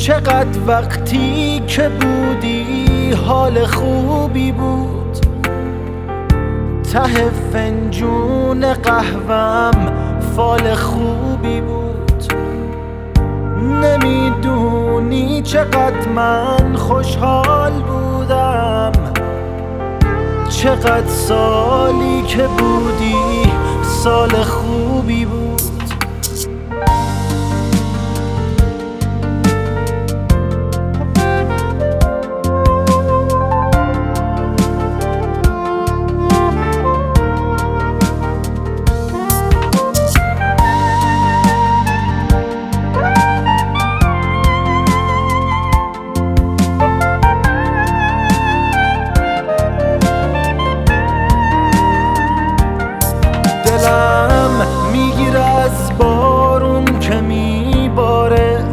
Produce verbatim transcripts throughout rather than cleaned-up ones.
چقدر وقتی که بودی حال خوبی بود، ته فنجون قهوم فال خوبی بود. نمیدونی چقدر من خوشحال بودم، چقدر سالی که بودی سال خوبی بود. دلم میگیره از بارون که میباره،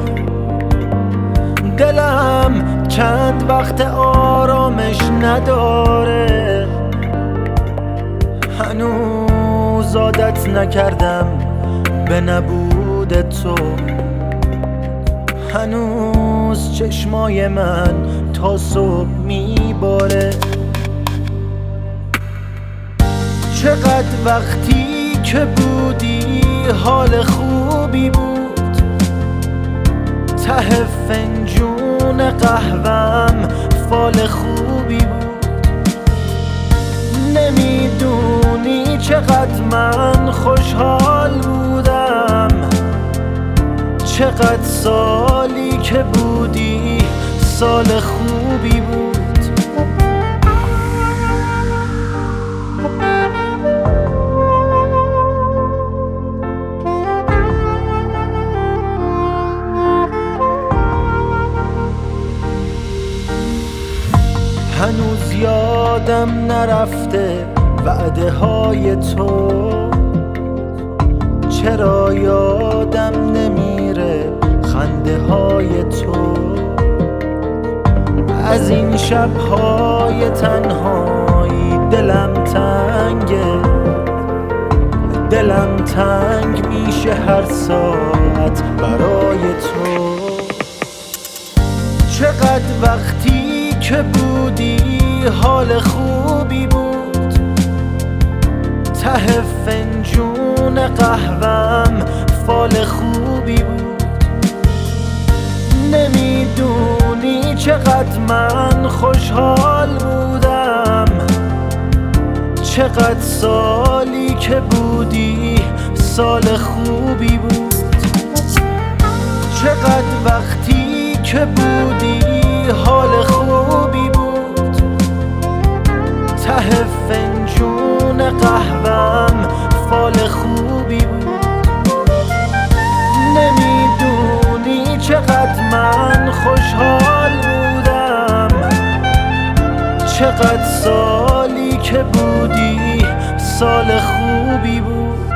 دلم چند وقت آرامش نداره. هنوز عادت نکردم به نبود تو، هنوز چشمای من تا صبح میباره. چقدر وقتی که بودی حال خوبی بود، ته فنجون قهوم فال خوبی بود. نمیدونی چقدر من خوشحال بودم، چقدر سالی که بودی سال خوبی بود. هنوز یادم نرفته وعده های تو، چرا یادم نمیره خنده های تو. از این شبهای تنهایی دلم تنگه، دلم تنگ میشه هر ساعت برای تو. چقدر وقتی که بودی حال خوبی بود، ته فنجون قهوم فال خوبی بود. نمیدونی چقدر من خوشحال بودم، چقدر سالی که بودی سال خوبی بود. چقدر وقتی که بودی حال خوبی بود، ته فنجون قهوم فال خوبی بود. نمیدونی چقدر من خوشحال بودم، چقدر سالی که بودی سال خوبی بود.